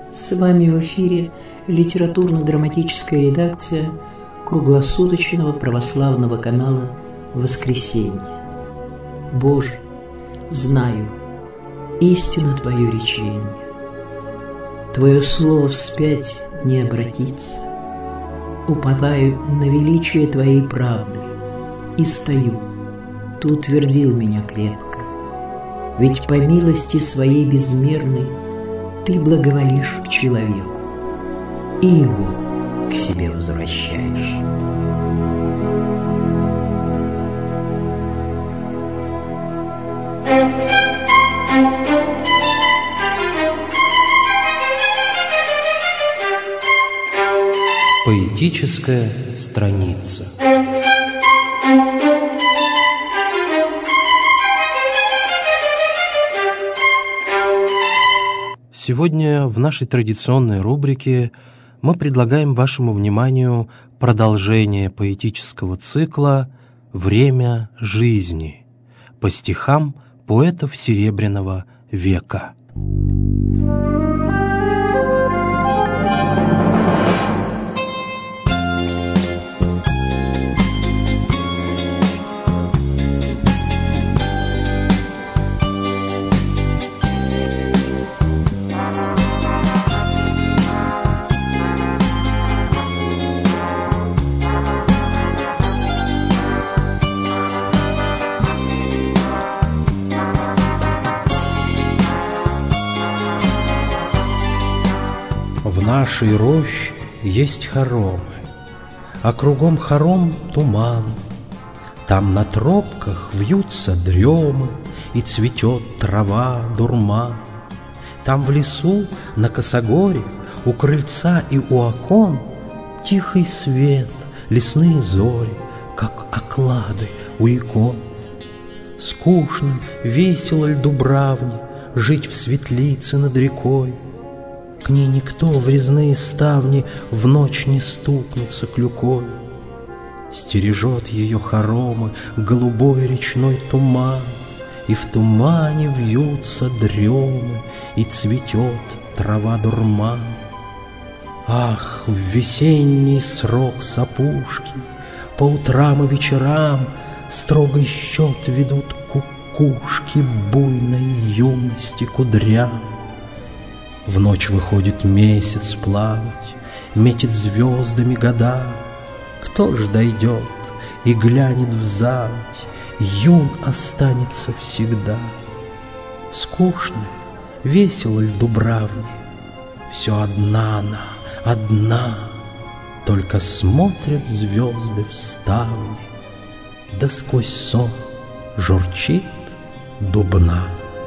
С вами в эфире литературно-драматическая редакция круглосуточного православного канала «Воскресенье». Боже, знаю, истина Твое речение. Твое слово вспять не обратится. Уповаю на величие Твоей правды и стою. Ты утвердил меня крепко. Ведь по милости Своей безмерной Ты благоволишь к человеку и его к себе возвращаешь. Поэтическая страница. Сегодня в нашей традиционной рубрике мы предлагаем вашему вниманию продолжение поэтического цикла «Время жизни» по стихам поэтов Серебряного века. В нашей роще есть хоромы, а кругом хором туман. Там на тропках вьются дремы, и цветет трава дурман. Там в лесу на косогоре, у крыльца и у окон тихий свет, лесные зори, как оклады у икон. Скучно, весело ль Дубравне жить в светлице над рекой. К ней никто в резные ставни в ночь не стукнется клюкой. Стережет ее хоромы голубой речной туман, и в тумане вьются дремы, и цветет трава дурман. Ах, в весенний срок с опушки по утрам и вечерам строгий счет ведут кукушки буйной юности кудрям. В ночь выходит месяц плавать, метит звездами года. Кто ж дойдет и глянет в заводь, юн останется всегда. Скучно, весело ль Дубравне, все одна она, одна, только смотрят звезды в ставни, да сквозь сон журчит дубна.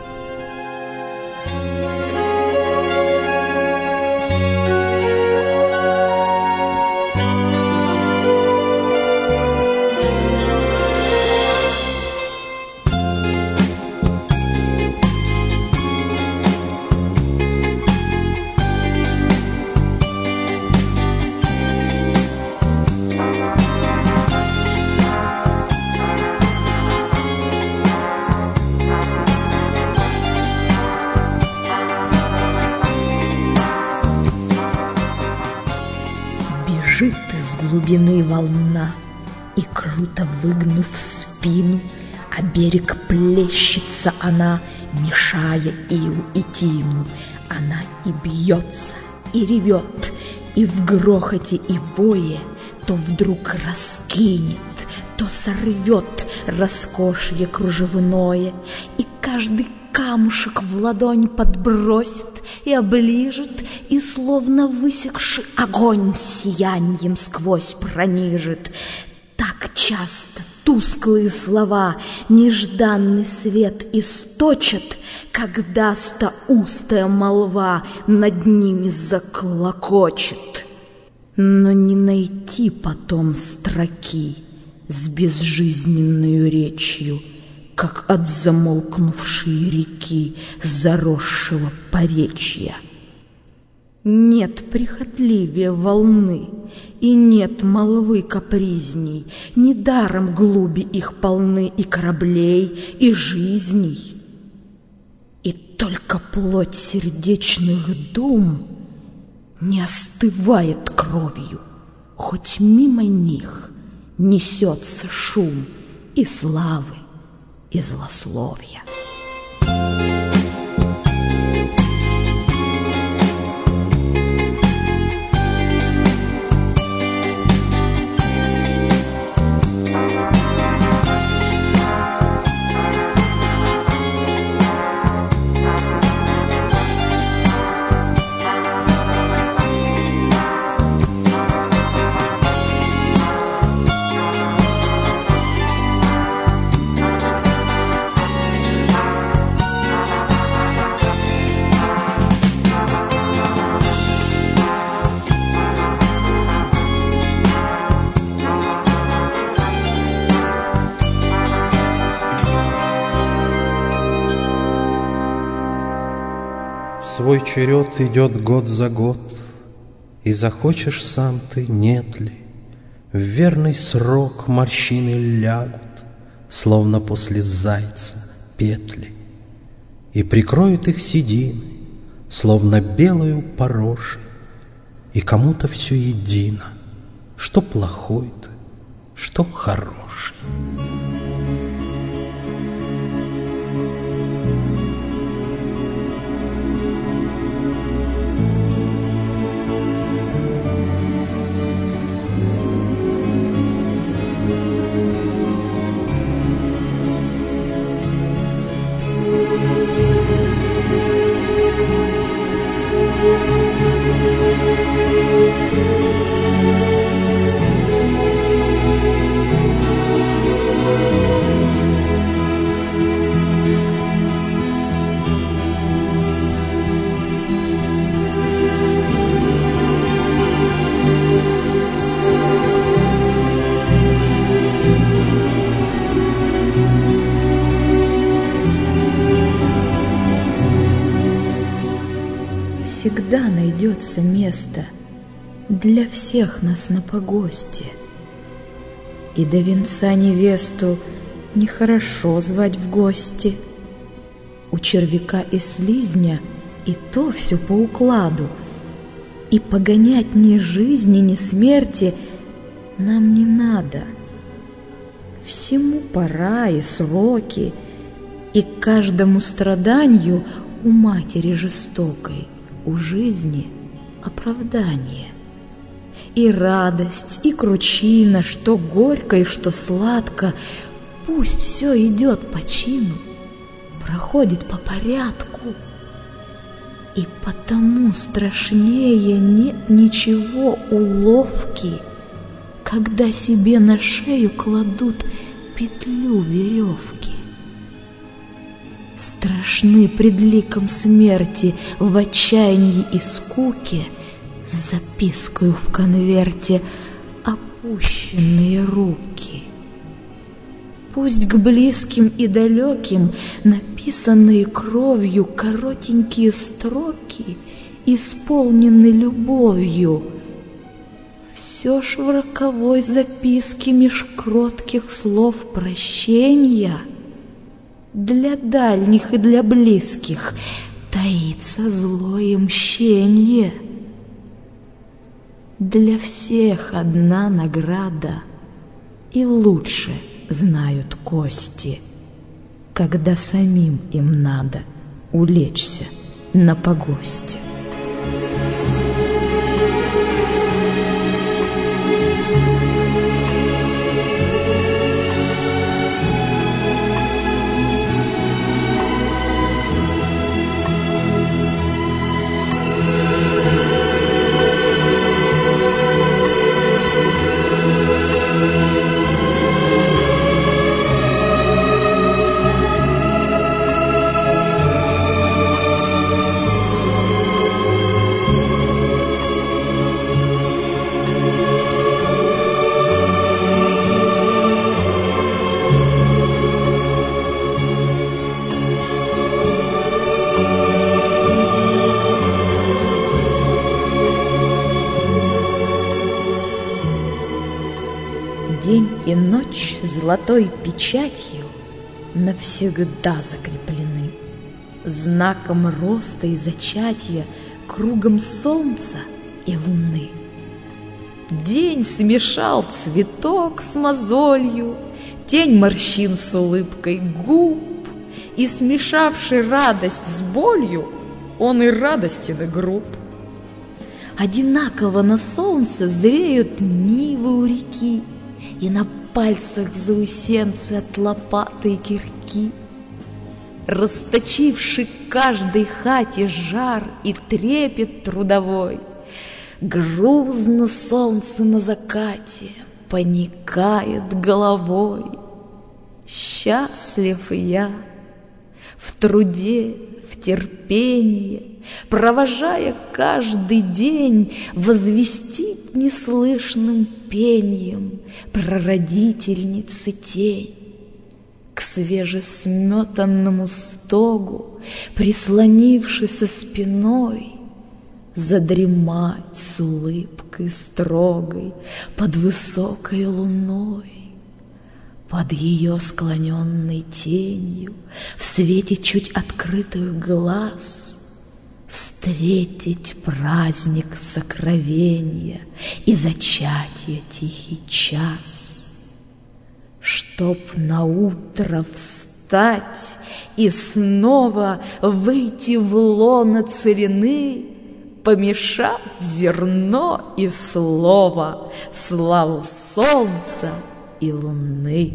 Бежит из глубины волна, и, круто выгнув спину, а берег плещется она, мешая ил и тину. Она и бьется, и ревет, и в грохоте и вое то вдруг раскинет, то сорвет роскошье кружевное, и каждый камушек в ладонь подбросит и оближет, и словно высекший огонь сияньем сквозь пронижит. Так часто тусклые слова нежданный свет источат, когда стоустая молва над ними заклокочет. Но не найти потом строки с безжизненной речью, как от замолкнувшей реки заросшего поречья. Нет прихотливее волны, и нет молвы капризней, недаром глуби их полны и кораблей, и жизней. И только плоть сердечных дум не остывает кровью, хоть мимо них несется шум и славы, и злословия. Свой черед идет год за год, и захочешь сам ты, нет ли, в верный срок морщины лягут, словно после зайца петли, и прикроют их седины, словно белою порошей, и кому-то все едино, что плохой ты, что хороший. Всегда найдется место для всех нас на погосте. И до венца невесту нехорошо звать в гости. У червяка и слизня и то все по укладу, и погонять ни жизни, ни смерти нам не надо. Всему пора и сроки, и каждому страданию у матери жестокой, у жизни оправдание. И радость, и кручина, что горько и что сладко, пусть все идет по чину, проходит по порядку. И потому страшнее нет ничего уловки, когда себе на шею кладут петлю веревки. Страшны пред ликом смерти в отчаянии и скуке с запискою в конверте опущенные руки. Пусть к близким и далеким написанные кровью коротенькие строки исполнены любовью. Все ж в роковой записке меж кротких слов прощения для дальних и для близких таится злое мщенье. Для всех одна награда, и лучше знают кости, когда самим им надо улечься на погосте. День и ночь золотой печатью навсегда закреплены, знаком роста и зачатия кругом солнца и луны. День смешал цветок с мозолью, тень морщин с улыбкой губ, и, смешавший радость с болью, он и радостен, и груб. Одинаково на солнце зреют нивы у реки, и на пальцах заусенцы от лопаты и кирки. Расточивший каждой хате жар и трепет трудовой, грузно солнце на закате поникает головой. Счастлив я в труде, в терпении, провожая каждый день, возвестить неслышным пеньем прародительницы тень. К свежесметанному стогу, прислонившись со спиной, задремать с улыбкой строгой под высокой луной. Под ее склоненной тенью, в свете чуть открытых глаз, встретить праздник сокровенья и зачатия тихий час. Чтоб наутро встать и снова выйти в лоно целины, помешав зерно и слово, славу солнца и луны.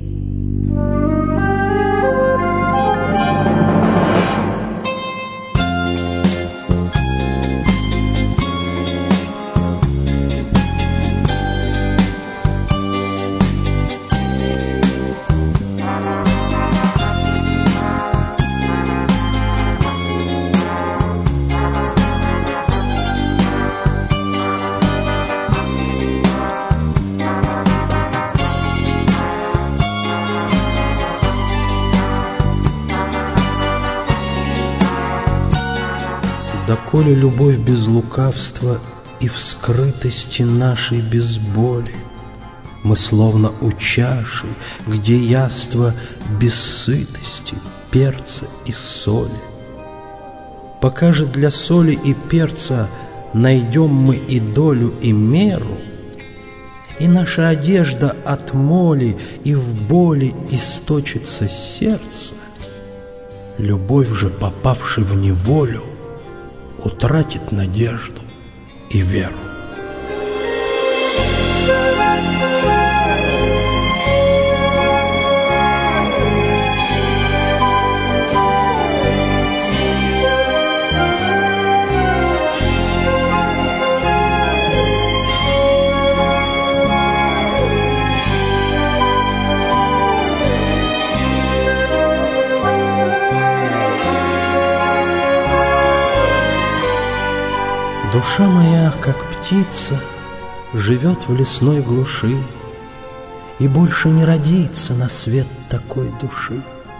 Доколе любовь без лукавства и в скрытости нашей без боли, мы словно у чаши, где яство без сытости, перца и соли. Пока же для соли и перца найдем мы и долю, и меру, и наша одежда от моли и в боли источится сердце, любовь же, попавши в неволю, утратит надежду и веру. Душа моя, как птица, живет в лесной глуши, и больше не родится на свет такой души.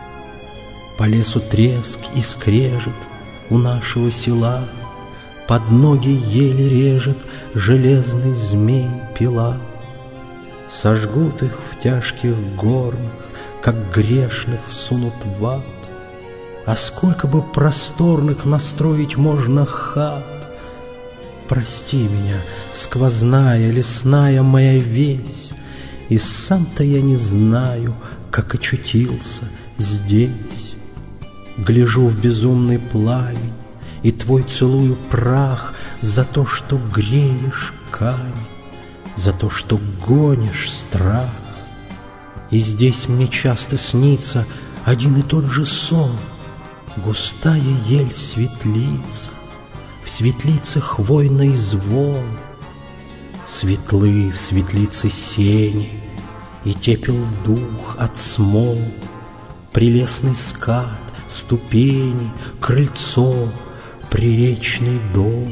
По лесу треск и скрежет у нашего села, под ноги еле режет железный змей пила. Сожгут их в тяжких горнах, как грешных сунут в ад. А сколько бы просторных настроить можно хат! Прости меня, сквозная, лесная моя весь, и сам-то я не знаю, как очутился здесь. Гляжу в безумный пламень, и твой целую прах за то, что греешь камень, за то, что гонишь страх. И здесь мне часто снится один и тот же сон, густая ель светлица, в светлице хвойный звон, светлы в светлице сени, и тепел дух от смол, прелестный скат, ступени, крыльцо, приречный дом.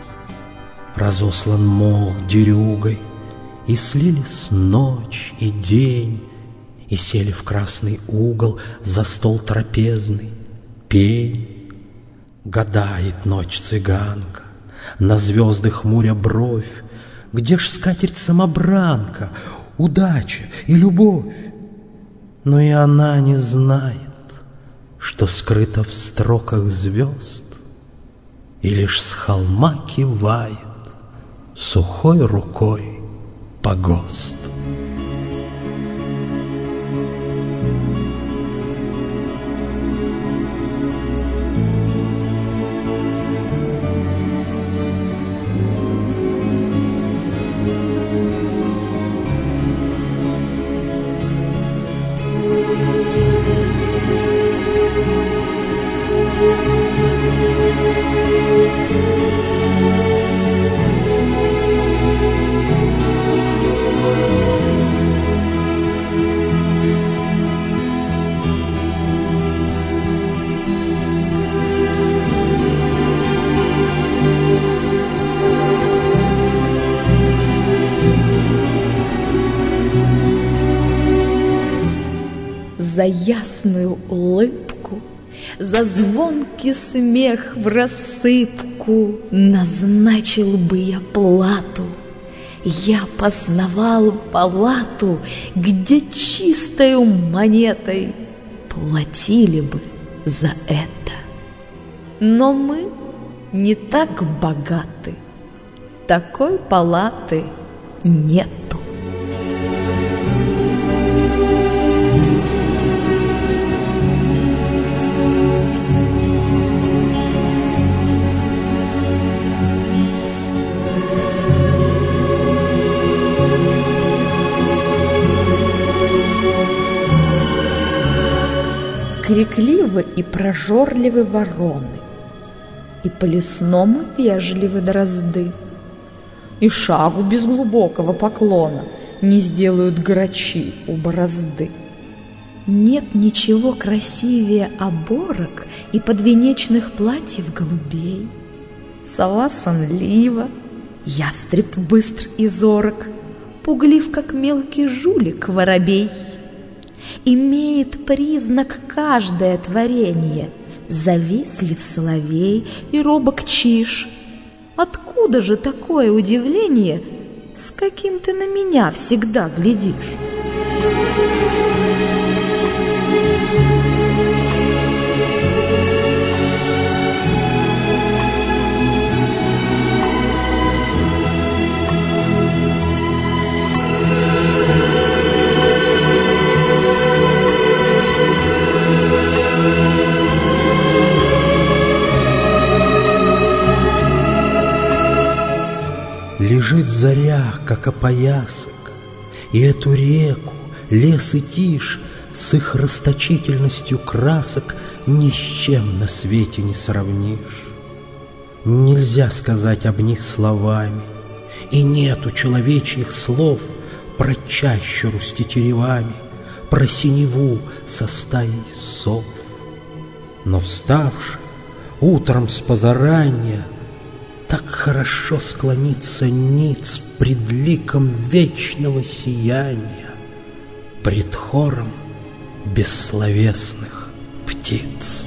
Разослан мох дерюгой, и слились ночь и день, и сели в красный угол за стол трапезный пень. Гадает ночь цыганка, на звезды хмуря бровь, где ж скатерть-самобранка, удача и любовь? Но и она не знает, что скрыто в строках звезд, и лишь с холма кивает сухой рукой погост. За ясную улыбку, за звонкий смех в рассыпку назначил бы я плату. Я посновал палату, где чистою монетой платили бы за это. Но мы не так богаты, такой палаты нету. Крикливы и прожорливы вороны, и по-лесному вежливы дрозды, и шагу без глубокого поклона не сделают грачи у борозды. Нет ничего красивее оборок и подвенечных платьев голубей. Сова сонлива, ястреб быстр и зорок, пуглив, как мелкий жулик воробей. Имеет признак каждое творение, завистлив соловей и робок чиж. Откуда же такое удивление, с каким ты на меня всегда глядишь? Лежит заря, как опоясок, и эту реку, лес и тишь с их расточительностью красок ни с чем на свете не сравнишь. Нельзя сказать об них словами, и нету человечьих слов про чащеру с тетеревами, про синеву со стаей сов. Но вставши утром с позаранья, так хорошо склониться ниц пред ликом вечного сияния, пред хором бессловесных птиц.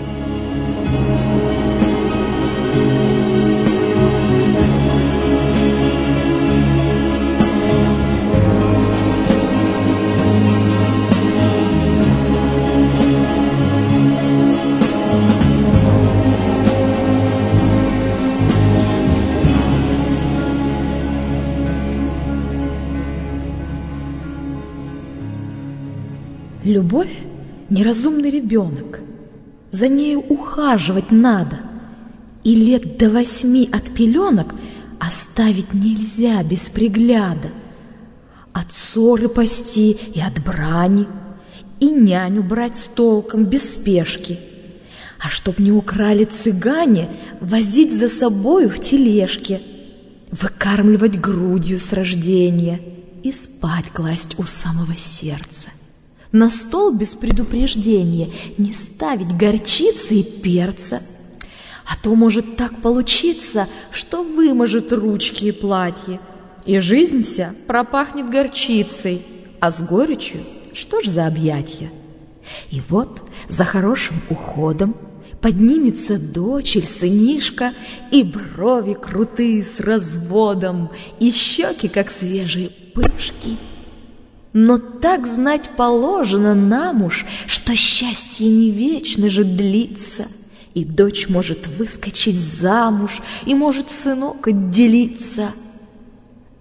Любовь — неразумный ребенок, за нею ухаживать надо, и лет до 8 от пеленок оставить нельзя без пригляда. От ссоры пасти и от брани, и няню брать с толком без спешки. А чтоб не украли цыгане, возить за собою в тележке, выкармливать грудью с рождения и спать класть у самого сердца. На стол без предупреждения не ставить горчицы и перца, а то может так получиться, что выможет ручки и платье, и жизнь вся пропахнет горчицей, а с горечью что ж за объятья? И вот за хорошим уходом поднимется дочь или сынишка, и брови крутые с разводом, и щеки, как свежие пышки. Но так знать положено нам уж, что счастье не вечно же длится, и дочь может выскочить замуж, и может сынок отделиться,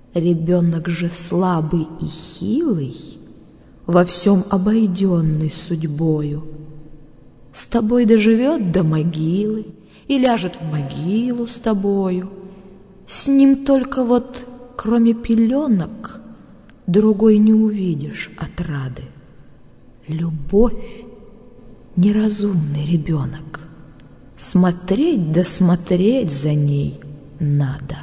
Ребенок же слабый и хилый, во всем обойденный судьбою, с тобой доживет до могилы и ляжет в могилу с тобою. С ним только вот, кроме пеленок, другой не увидишь отрады. Любовь — неразумный ребенок, смотреть да смотреть за ней надо.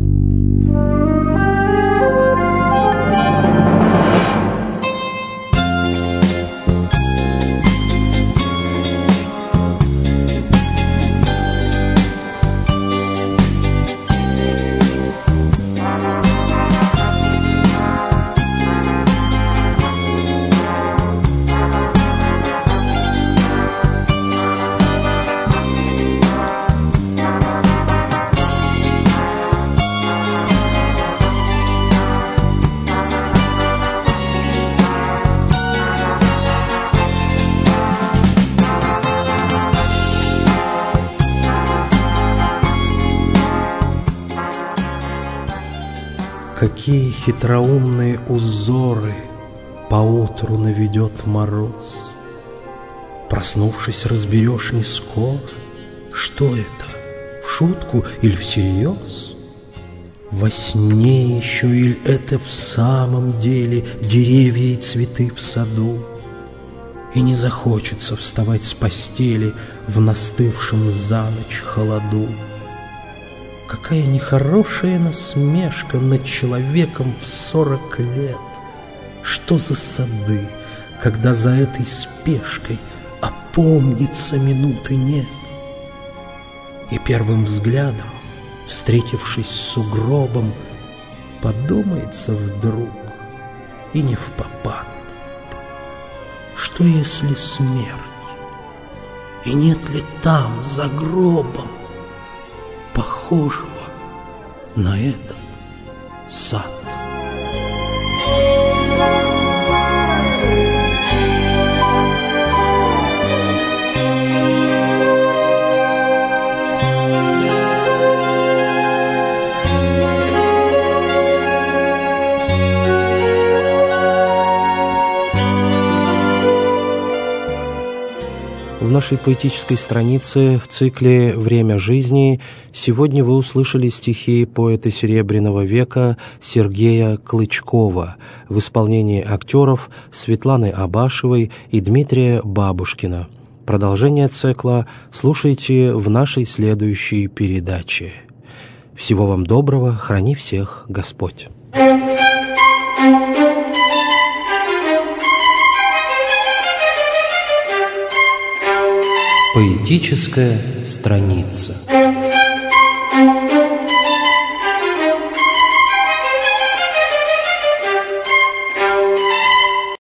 Какие хитроумные узоры поутру наведет мороз. Проснувшись, разберешь не скоро, что это, в шутку или всерьез? Во сне еще или это в самом деле деревья и цветы в саду? И не захочется вставать с постели в настывшем за ночь холоду. Какая нехорошая насмешка над человеком в 40 лет. Что за сады, когда за этой спешкой опомниться минуты нет? И первым взглядом, встретившись с сугробом, подумается вдруг, и не впопад: что если смерть, и нет ли там за гробом похожего на этот сад? В нашей поэтической странице в цикле «Время жизни» сегодня вы услышали стихи поэта Серебряного века Сергея Клычкова в исполнении актеров Светланы Абашевой и Дмитрия Бабушкина. Продолжение цикла слушайте в нашей следующей передаче. Всего вам доброго, храни всех Господь! Поэтическая страница.